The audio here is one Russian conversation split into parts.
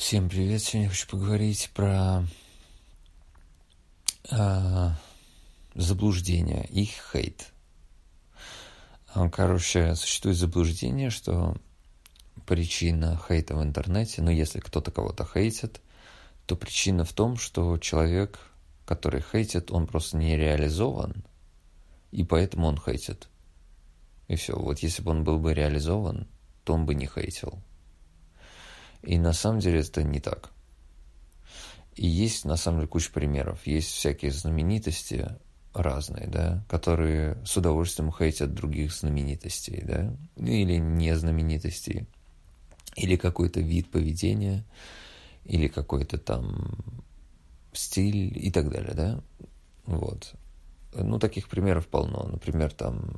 Всем привет! Сегодня я хочу поговорить про заблуждение и хейт. Существует заблуждение, что причина хейта в интернете, если кто-то кого-то хейтит, то причина в том, что человек, который хейтит, он просто не реализован, и поэтому он хейтит. И все. Вот если бы он был бы реализован, то он бы не хейтил. И на самом деле это не так. И есть, на самом деле, куча примеров. Есть всякие знаменитости разные, да, которые с удовольствием хейтят других знаменитостей, да, или не знаменитостей, или какой-то вид поведения, или какой-то там стиль и так далее, да. Вот. Таких примеров полно. Например,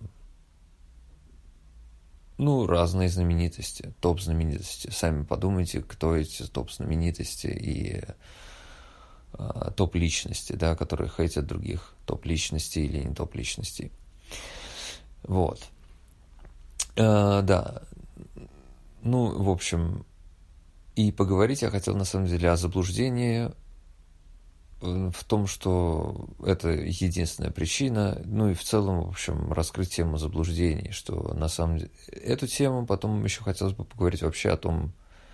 разные знаменитости, топ-знаменитости. Сами подумайте, кто эти топ-знаменитости и топ-личности, да, которые хейтят других топ-личностей или не топ-личностей. Вот. Да. В общем, и поговорить я хотел, на самом деле, о заблуждении в том, что это единственная причина, и в целом, в общем, раскрыть тему заблуждений, что на самом деле эту тему потом еще хотелось бы поговорить вообще о том,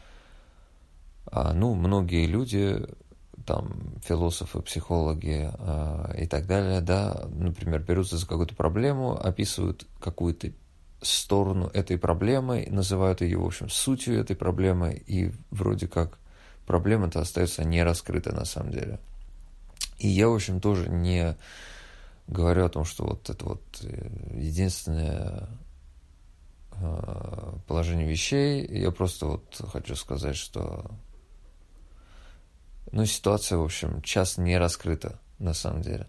многие люди, философы, психологи и так далее, да, например, берутся за какую-то проблему, описывают какую-то сторону этой проблемы, называют ее, в общем, сутью этой проблемы, и вроде как проблема-то остается не раскрытой на самом деле. И я, в общем, тоже не говорю о том, что вот это вот единственное положение вещей. Я просто хочу сказать, что ситуация, в общем, часто не раскрыта, на самом деле.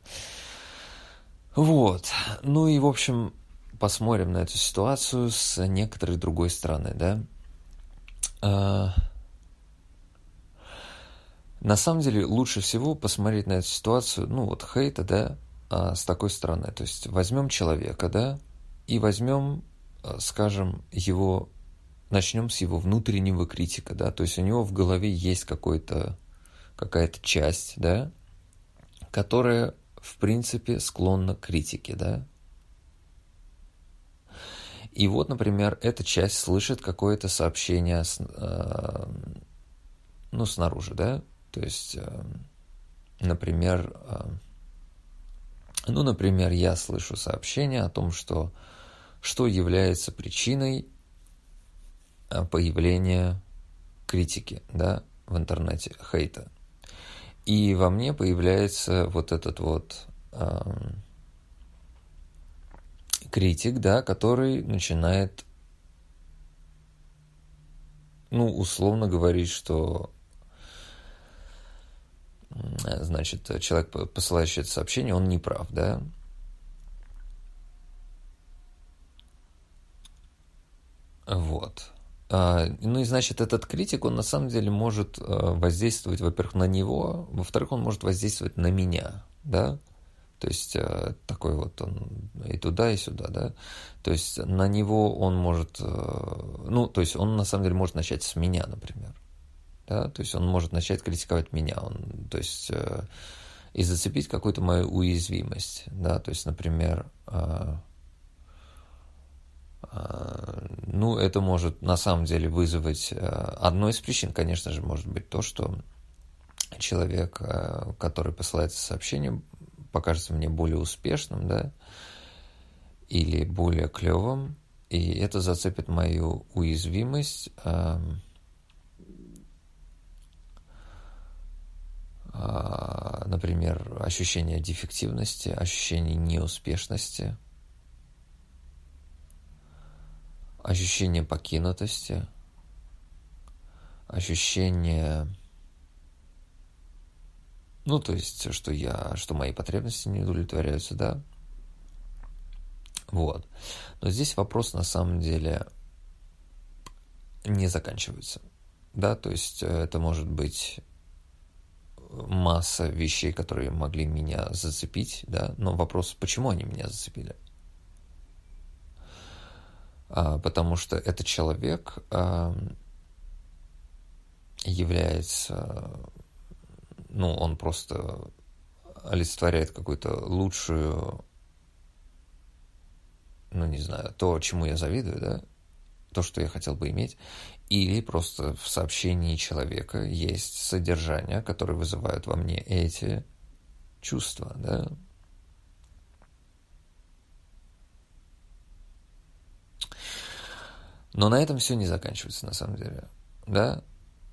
Вот. И, в общем, посмотрим на эту ситуацию с некоторой другой стороны, да. На самом деле, лучше всего посмотреть на эту ситуацию, хейта, да, с такой стороны. То есть, возьмем человека, да, и возьмем, скажем, начнем с его внутреннего критика, да, то есть, у него в голове есть какая-то часть, да, которая, в принципе, склонна к критике, да. И вот, например, эта часть слышит какое-то сообщение снаружи, да, то есть, например, я слышу сообщение о том, что является причиной появления критики, да, в интернете, хейта. И во мне появляется вот этот критик, да, который начинает, условно говорить, что, значит, человек, посылающий это сообщение, он не прав, да. Вот. И, значит, этот критик, он на самом деле может воздействовать, во-первых, на него, во-вторых, он может воздействовать на меня, да, то есть такой он и туда, и сюда, да, то есть на него он может, то есть он на самом деле может начать с меня, например, да, то есть он может начать критиковать меня, то есть и зацепить какую-то мою уязвимость, да, то есть, например, это может на самом деле вызвать... Одной из причин, конечно же, может быть то, что человек, который посылает сообщение, покажется мне более успешным, да, или более клевым, и это зацепит мою уязвимость, например, ощущение дефективности, ощущение неуспешности, ощущение покинутости, ощущение, то есть, что мои потребности не удовлетворяются, да. Вот. Но здесь вопрос на самом деле не заканчивается, да, то есть это может быть масса вещей, которые могли меня зацепить, да, но вопрос, почему они меня зацепили? Потому что этот человек является, ну, он просто олицетворяет какую-то лучшую, ну, не знаю, то, чему я завидую, да, то, что я хотел бы иметь, или просто в сообщении человека есть содержание, которое вызывает во мне эти чувства, да. Но на этом все не заканчивается, на самом деле, да.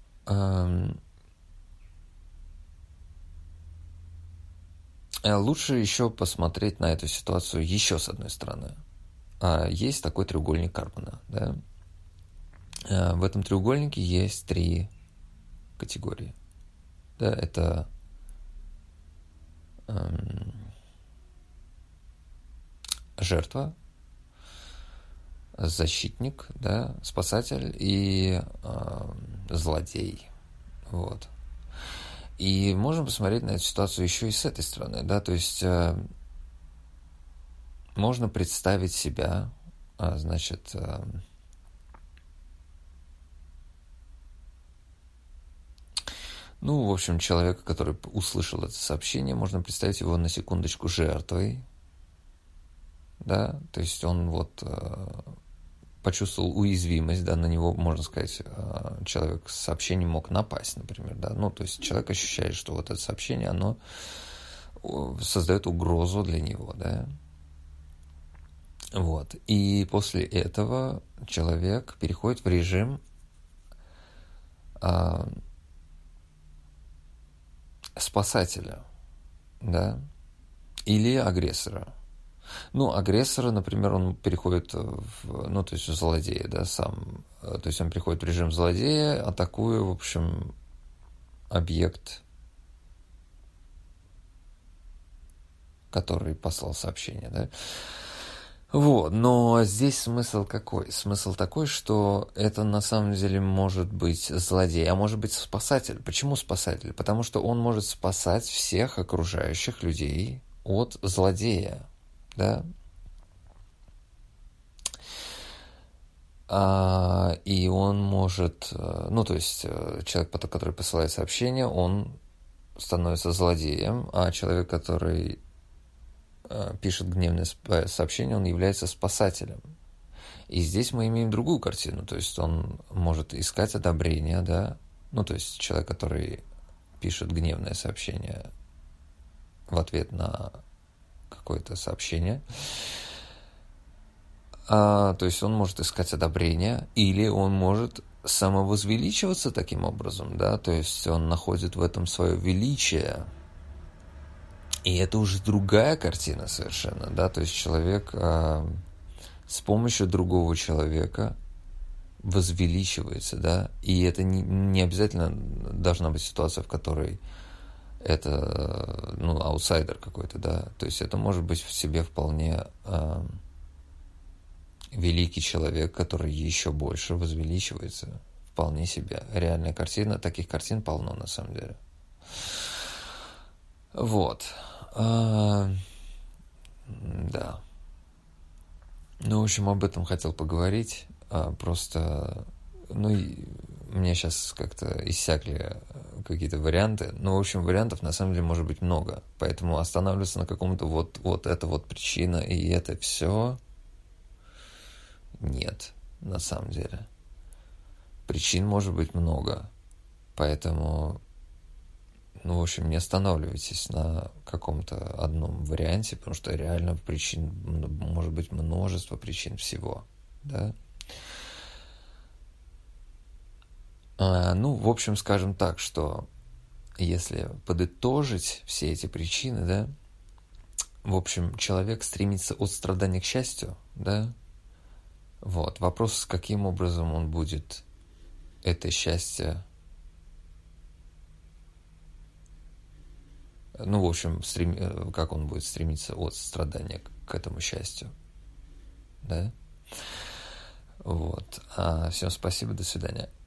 Лучше еще посмотреть на эту ситуацию еще с одной стороны. Есть такой треугольник Карпмана, да. В этом треугольнике есть 3 категории. Да, это жертва, защитник, да, спасатель и злодей. Вот. И можем посмотреть на эту ситуацию еще и с этой стороны, да, то есть можно представить себя, значит, ну, в общем, человека, который услышал это сообщение, можно представить его на секундочку жертвой, да, то есть он вот почувствовал уязвимость, да, на него, можно сказать, человек с сообщением мог напасть, например, да, ну, то есть человек ощущает, что вот это сообщение, оно создает угрозу для него, да, вот, и после этого человек переходит в режим спасателя, да, или агрессора. Ну, агрессора, например, он переходит в, ну, то есть в злодея, да, сам. То есть он переходит в режим злодея, атакуя, в общем, объект, который послал сообщение, да. Вот, но здесь смысл какой? Смысл такой, что это на самом деле может быть злодей, а может быть спасатель. Почему спасатель? Потому что он может спасать всех окружающих людей от злодея, да. И он может, ну, то есть человек, который посылает сообщение, он становится злодеем, а человек, который пишет гневное сообщение, он является спасателем. И здесь мы имеем другую картину, то есть он может искать одобрение, да, ну, то есть человек, который пишет гневное сообщение в ответ на какое-то сообщение, то есть он может искать одобрение, или он может самовозвеличиваться таким образом, да, то есть он находит в этом свое величие. И это уже другая картина совершенно, да, то есть человек с помощью другого человека возвеличивается, да, и это не обязательно должна быть ситуация, в которой это, ну, аутсайдер какой-то, да, то есть это может быть в себе вполне великий человек, который еще больше возвеличивается, вполне себе. Реальная картина, таких картин полно на самом деле. Вот. Да. Ну, в общем, об этом хотел поговорить. Просто, ну, у меня сейчас как-то иссякли какие-то варианты. Ну, в общем, вариантов на самом деле может быть много. Поэтому останавливаться на каком-то вот это вот причина, и это все нет, на самом деле. Причин может быть много. Поэтому, ну, в общем, не останавливайтесь на каком-то одном варианте, потому что реально причин, может быть, множество причин всего, да. Ну, в общем, скажем так, что если подытожить все эти причины, да, в общем, человек стремится от страдания к счастью, да. Вот, вопрос, каким образом он будет это счастье, ну, в общем, как он будет стремиться от страдания к этому счастью, да? Вот. Всем спасибо, до свидания.